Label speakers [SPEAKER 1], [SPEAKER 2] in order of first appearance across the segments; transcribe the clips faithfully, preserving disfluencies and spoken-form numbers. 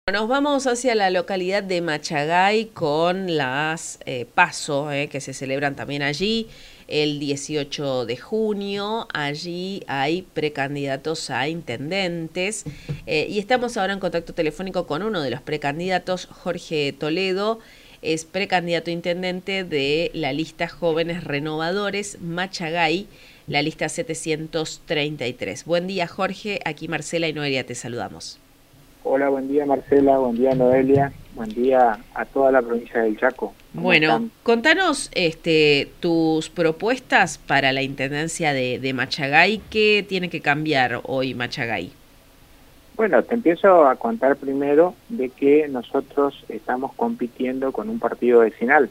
[SPEAKER 1] Nos vamos hacia la localidad de Machagay con las eh, PASO, eh, que se celebran también allí el dieciocho de junio. Allí hay precandidatos a intendentes eh, y estamos ahora en contacto telefónico con uno de los precandidatos, Jorge Toledo. Es precandidato a intendente de la lista Jóvenes Renovadores Machagay, la lista setecientos treinta y tres. Buen día, Jorge. Aquí Marcela y Noelia te saludamos.
[SPEAKER 2] Hola, buen día Marcela, buen día Noelia, buen día a toda la provincia del Chaco.
[SPEAKER 1] Bueno,
[SPEAKER 2] están?
[SPEAKER 1] contanos este, tus propuestas para la intendencia de, de Machagay. ¿Qué tiene que cambiar hoy Machagay?
[SPEAKER 2] Bueno, te empiezo a contar primero de que nosotros estamos compitiendo con un partido vecinal.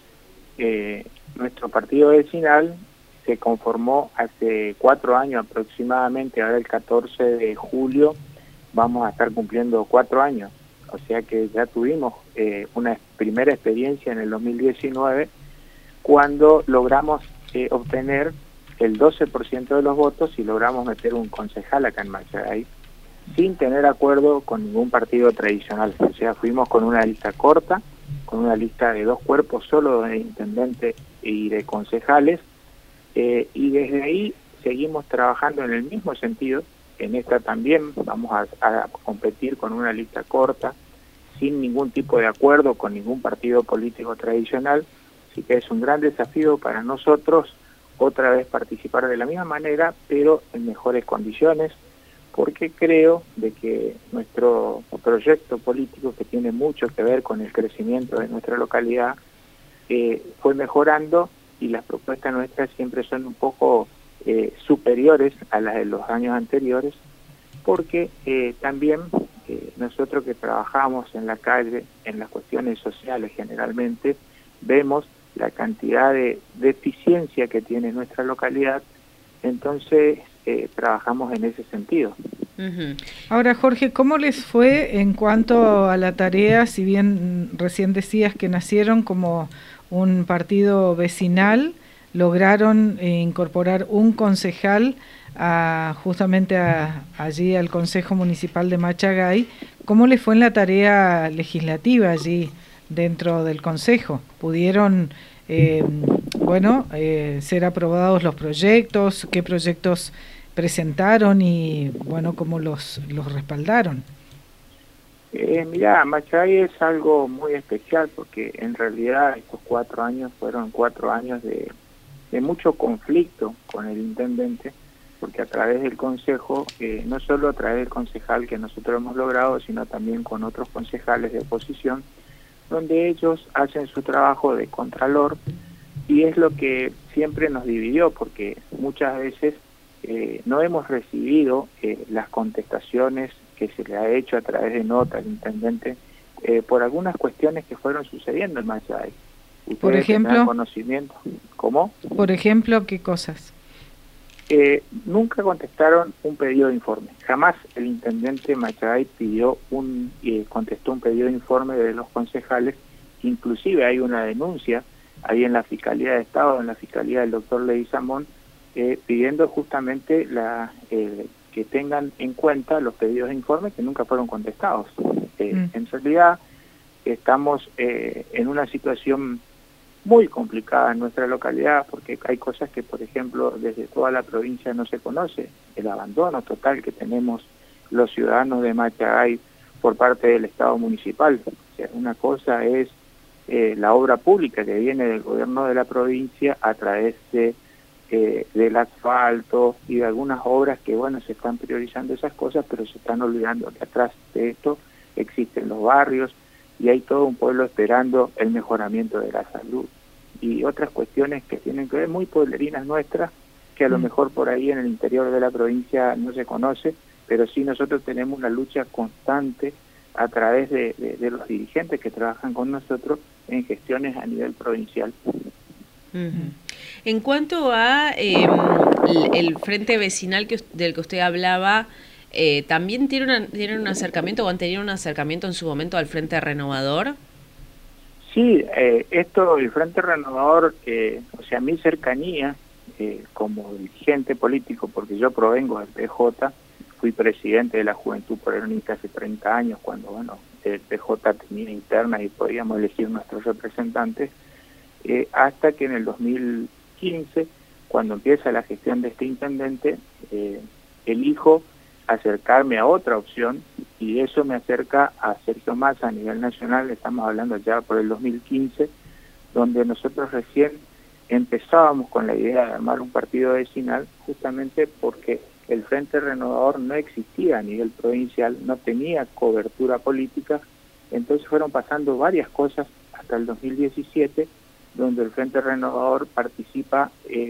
[SPEAKER 2] Eh, nuestro partido vecinal se conformó hace cuatro años aproximadamente, ahora el catorce de julio vamos a estar cumpliendo cuatro años. O sea que ya tuvimos eh, una primera experiencia en el dos mil diecinueve cuando logramos eh, obtener el doce por ciento de los votos y logramos meter un concejal acá en Machagay sin tener acuerdo con ningún partido tradicional. O sea, fuimos con una lista corta, con una lista de dos cuerpos solo de intendentes y de concejales, eh, y desde ahí seguimos trabajando en el mismo sentido. En esta también vamos a, a competir con una lista corta, sin ningún tipo de acuerdo con ningún partido político tradicional, así que es un gran desafío para nosotros otra vez participar de la misma manera, pero en mejores condiciones, porque creo de que nuestro proyecto político, que tiene mucho que ver con el crecimiento de nuestra localidad, eh, fue mejorando y las propuestas nuestras siempre son un poco Eh, superiores a las de los años anteriores, porque eh, también eh, nosotros que trabajamos en la calle, en las cuestiones sociales generalmente, vemos la cantidad de deficiencia que tiene nuestra localidad, entonces eh, trabajamos en ese sentido.
[SPEAKER 3] Uh-huh. Ahora, Jorge, ¿cómo les fue en cuanto a la tarea, si bien recién decías que nacieron como un partido vecinal, lograron eh, incorporar un concejal a, justamente a, allí al Consejo Municipal de Machagay? ¿Cómo les fue en la tarea legislativa allí dentro del Consejo? ¿Pudieron, eh, bueno, eh, ser aprobados los proyectos? ¿Qué proyectos presentaron y, bueno, cómo los, los respaldaron?
[SPEAKER 2] Eh, mira, Machagay es algo muy especial porque en realidad estos cuatro años fueron cuatro años de de mucho conflicto con el intendente, porque a través del consejo, eh, no solo a través del concejal que nosotros hemos logrado, sino también con otros concejales de oposición, donde ellos hacen su trabajo de contralor, y es lo que siempre nos dividió, porque muchas veces eh, no hemos recibido eh, las contestaciones que se le ha hecho a través de nota al intendente eh, por algunas cuestiones que fueron sucediendo en Machagay.
[SPEAKER 3] Por ejemplo,
[SPEAKER 2] conocimiento. ¿Cómo?
[SPEAKER 3] Por ejemplo, ¿qué cosas?
[SPEAKER 2] Eh, nunca contestaron un pedido de informe. Jamás el intendente Machagay pidió un, eh, contestó un pedido de informe de los concejales. Inclusive hay una denuncia ahí en la Fiscalía de Estado, en la Fiscalía del doctor Leguizamón, eh, pidiendo justamente la, eh, que tengan en cuenta los pedidos de informe que nunca fueron contestados. Eh, mm. En realidad estamos eh, en una situación muy complicada en nuestra localidad, porque hay cosas que, por ejemplo, desde toda la provincia no se conoce, el abandono total que tenemos los ciudadanos de Machagay por parte del Estado municipal. O sea, una cosa es eh, la obra pública que viene del gobierno de la provincia a través de eh, del asfalto y de algunas obras que, bueno, se están priorizando esas cosas, pero se están olvidando que atrás de esto existen los barrios y hay todo un pueblo esperando el mejoramiento de la salud y otras cuestiones que tienen que ver muy pueblerinas nuestras, que a lo mejor por ahí en el interior de la provincia no se conoce, pero sí nosotros tenemos una lucha constante a través de, de, de los dirigentes que trabajan con nosotros en gestiones a nivel provincial.
[SPEAKER 1] Uh-huh. En cuanto a eh, el frente vecinal que, del que usted hablaba, eh, ¿también tiene, una, tienen un acercamiento o han tenido un acercamiento en su momento al Frente Renovador?
[SPEAKER 2] Sí, eh, esto, el Frente Renovador, eh, o sea, mi cercanía eh, como dirigente político, porque yo provengo del P J, fui presidente de la Juventud Peronista hace treinta años, cuando, bueno, C J tenía internas y podíamos elegir nuestros representantes, eh, hasta que en el dos mil quince, cuando empieza la gestión de este intendente, eh, elijo acercarme a otra opción, y eso me acerca a Sergio Massa a nivel nacional. Estamos hablando ya por el dos mil quince, donde nosotros recién empezábamos con la idea de armar un partido vecinal, justamente porque el Frente Renovador no existía a nivel provincial, no tenía cobertura política. Entonces fueron pasando varias cosas hasta el dos mil diecisiete, donde el Frente Renovador participa eh,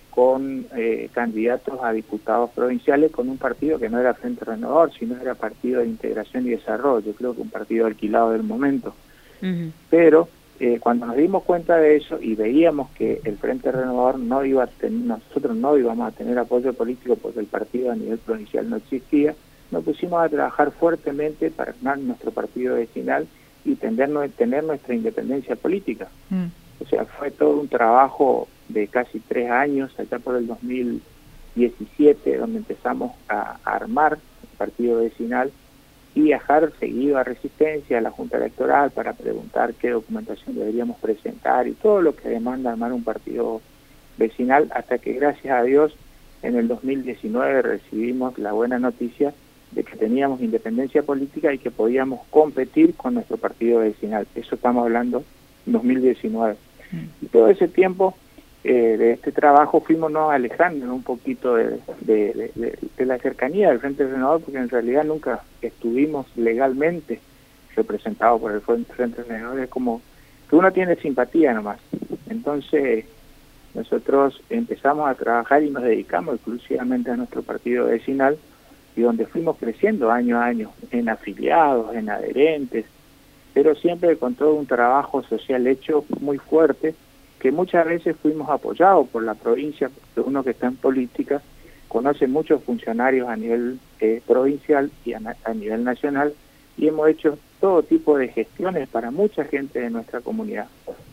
[SPEAKER 2] con eh, candidatos a diputados provinciales con un partido que no era Frente Renovador, sino era Partido de Integración y Desarrollo, creo que un partido alquilado del momento. Uh-huh. Pero eh, cuando nos dimos cuenta de eso y veíamos que el Frente Renovador no iba a tener, nosotros no íbamos a tener apoyo político porque el partido a nivel provincial no existía, nos pusimos a trabajar fuertemente para armar nuestro partido vecinal y tener, tener nuestra independencia política. Uh-huh. O sea, fue todo un trabajo de casi tres años, allá por el dos mil diecisiete, donde empezamos a, a armar el partido vecinal y viajar seguido a Resistencia, a la Junta Electoral, para preguntar qué documentación deberíamos presentar y todo lo que demanda armar un partido vecinal, hasta que gracias a Dios en el dos mil diecinueve recibimos la buena noticia de que teníamos independencia política y que podíamos competir con nuestro partido vecinal. Eso estamos hablando en dos mil diecinueve. Y todo ese tiempo eh, de este trabajo fuimos nos alejando un poquito de, de, de, de, de la cercanía del Frente Renovador, porque en realidad nunca estuvimos legalmente representados por el Frente Renovador. Es como que uno tiene simpatía nomás. Entonces nosotros empezamos a trabajar y nos dedicamos exclusivamente a nuestro partido vecinal, y donde fuimos creciendo año a año en afiliados, en adherentes, pero siempre con todo un trabajo social hecho muy fuerte, que muchas veces fuimos apoyados por la provincia, porque uno que está en política conoce muchos funcionarios a nivel eh, provincial y a, a nivel nacional, y hemos hecho todo tipo de gestiones para mucha gente de nuestra comunidad.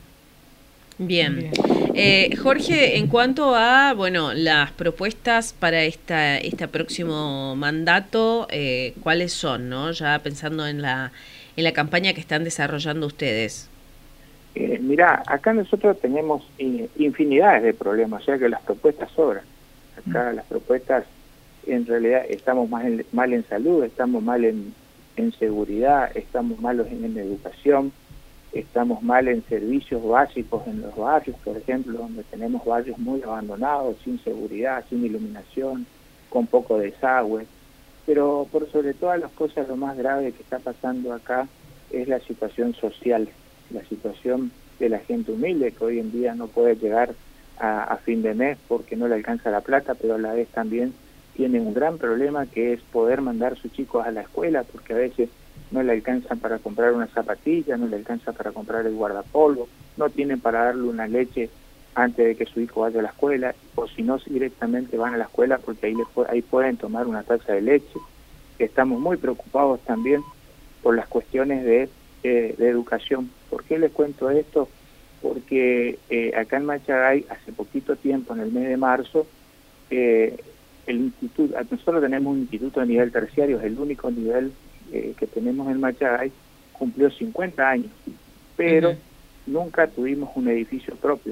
[SPEAKER 1] Bien. Eh, Jorge, en cuanto a bueno las propuestas para esta este próximo mandato, eh, ¿cuáles son, no? Ya pensando en la en la campaña que están desarrollando ustedes.
[SPEAKER 2] Eh, mirá, acá nosotros tenemos eh, infinidades de problemas, o sea que las propuestas sobran. Acá mm. las propuestas, en realidad, estamos más en, mal en salud, estamos mal en, en seguridad, estamos malos en, en educación, estamos mal en servicios básicos en los barrios, por ejemplo, donde tenemos barrios muy abandonados, sin seguridad, sin iluminación, con poco desagüe. Pero por sobre todas las cosas, lo más grave que está pasando acá es la situación social, la situación de la gente humilde, que hoy en día no puede llegar a, a fin de mes porque no le alcanza la plata, pero a la vez también tiene un gran problema, que es poder mandar a sus chicos a la escuela, porque a veces no le alcanzan para comprar una zapatilla, no le alcanza para comprar el guardapolvo, no tienen para darle una leche antes de que su hijo vaya a la escuela, o si no, directamente van a la escuela porque ahí, le, ahí pueden tomar una taza de leche. Estamos muy preocupados también por las cuestiones de, eh, de educación. ¿Por qué les cuento esto? Porque eh, acá en Machagay, hace poquito tiempo, en el mes de marzo, eh, el instituto, nosotros tenemos un instituto de nivel terciario, es el único nivel eh, que tenemos en Machagay, cumplió cincuenta años, pero uh-huh. nunca tuvimos un edificio propio.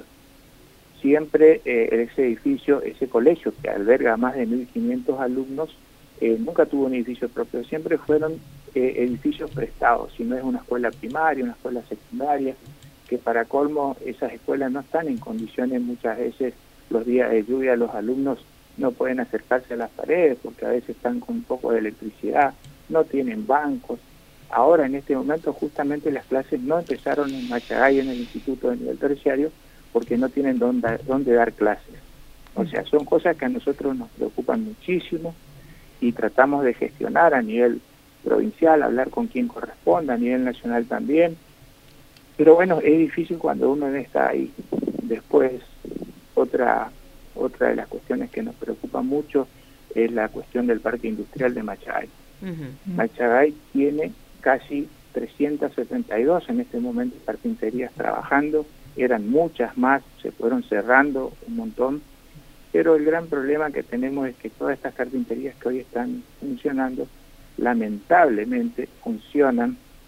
[SPEAKER 2] Siempre eh, ese edificio, ese colegio que alberga a más de mil quinientos alumnos, eh, nunca tuvo un edificio propio, siempre fueron eh, edificios prestados, si no es una escuela primaria, una escuela secundaria, que para colmo esas escuelas no están en condiciones, muchas veces los días de lluvia los alumnos no pueden acercarse a las paredes porque a veces están con un poco de electricidad, no tienen bancos. Ahora en este momento justamente las clases no empezaron en Machagay, en el instituto de nivel terciario, porque no tienen dónde, dónde dar clases. O sea, son cosas que a nosotros nos preocupan muchísimo y tratamos de gestionar a nivel provincial, hablar con quien corresponda, a nivel nacional también. Pero bueno, es difícil cuando uno está ahí. Después, otra, otra de las cuestiones que nos preocupa mucho es la cuestión del parque industrial de Machagay. Uh-huh. Machagay tiene casi trescientas setenta y dos en este momento carpinterías trabajando, eran muchas más, se fueron cerrando un montón, pero el gran problema que tenemos es que todas estas carpinterías que hoy están funcionando, lamentablemente funcionan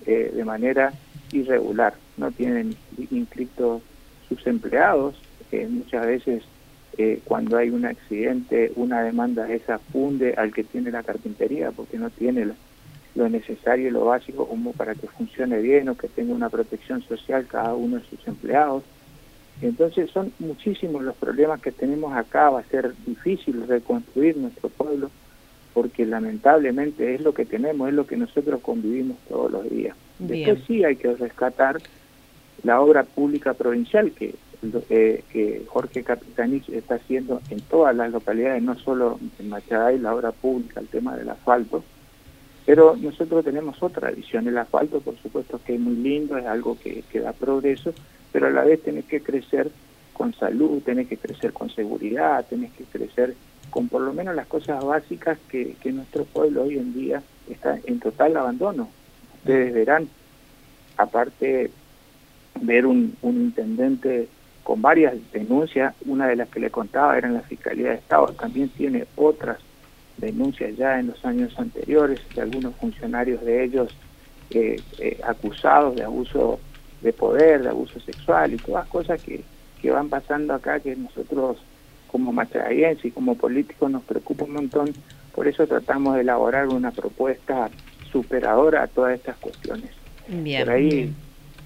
[SPEAKER 2] eh, de manera irregular, no tienen inscritos sus empleados, eh, muchas veces eh, cuando hay un accidente una demanda esa funde al que tiene la carpintería porque no tiene la, lo necesario y lo básico como para que funcione bien o que tenga una protección social cada uno de sus empleados. Entonces son muchísimos los problemas que tenemos acá, va a ser difícil reconstruir nuestro pueblo porque lamentablemente es lo que tenemos, es lo que nosotros convivimos todos los días. Bien. Después sí hay que rescatar la obra pública provincial que, eh, que Jorge Capitanich está haciendo en todas las localidades, no solo en Machagay, la obra pública, el tema del asfalto, pero nosotros tenemos otra visión. El asfalto, por supuesto, que es muy lindo, es algo que, que da progreso, pero a la vez tenés que crecer con salud, tenés que crecer con seguridad, tenés que crecer con por lo menos las cosas básicas que, que nuestro pueblo hoy en día está en total abandono. Ustedes verán, aparte ver un, un intendente con varias denuncias, una de las que le contaba era en la Fiscalía de Estado, también tiene otras denuncias ya en los años anteriores de algunos funcionarios de ellos eh, eh, acusados de abuso de poder, de abuso sexual y todas cosas que, que van pasando acá que nosotros como machagayenses y como políticos nos preocupa un montón. Por eso tratamos de elaborar una propuesta superadora a todas estas cuestiones.
[SPEAKER 1] Bien,
[SPEAKER 2] por ahí
[SPEAKER 1] bien.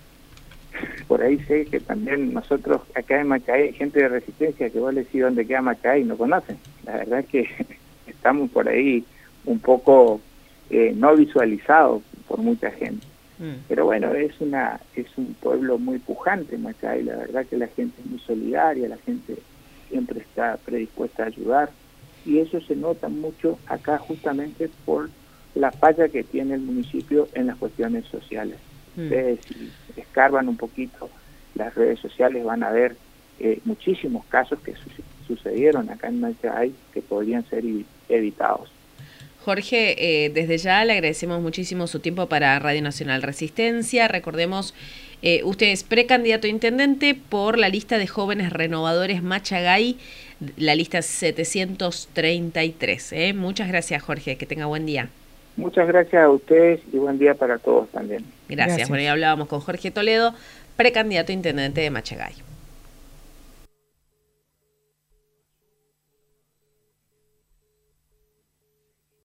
[SPEAKER 2] por ahí sé que también nosotros acá en Machagay hay gente de Resistencia que vos le decís dónde queda Machagay y no conocen. La verdad es que estamos por ahí un poco eh, no visualizados por mucha gente. Mm. Pero bueno, es una es un pueblo muy pujante Machagay, la verdad que la gente es muy solidaria, la gente siempre está predispuesta a ayudar y eso se nota mucho acá justamente por la falla que tiene el municipio en las cuestiones sociales. Mm. Ustedes si escarban un poquito las redes sociales van a ver eh, muchísimos casos que su sucedieron acá en Machagay que podrían ser evitados.
[SPEAKER 1] Jorge, eh, desde ya le agradecemos muchísimo su tiempo para Radio Nacional Resistencia. Recordemos, eh, usted es precandidato a intendente por la lista de jóvenes renovadores Machagay, la lista setecientos treinta y tres. ¿eh? Muchas gracias, Jorge. Que tenga buen día.
[SPEAKER 2] Muchas gracias a ustedes y buen día para todos también.
[SPEAKER 1] Gracias. Gracias. Bueno, ya hablábamos con Jorge Toledo, precandidato a intendente de Machagay.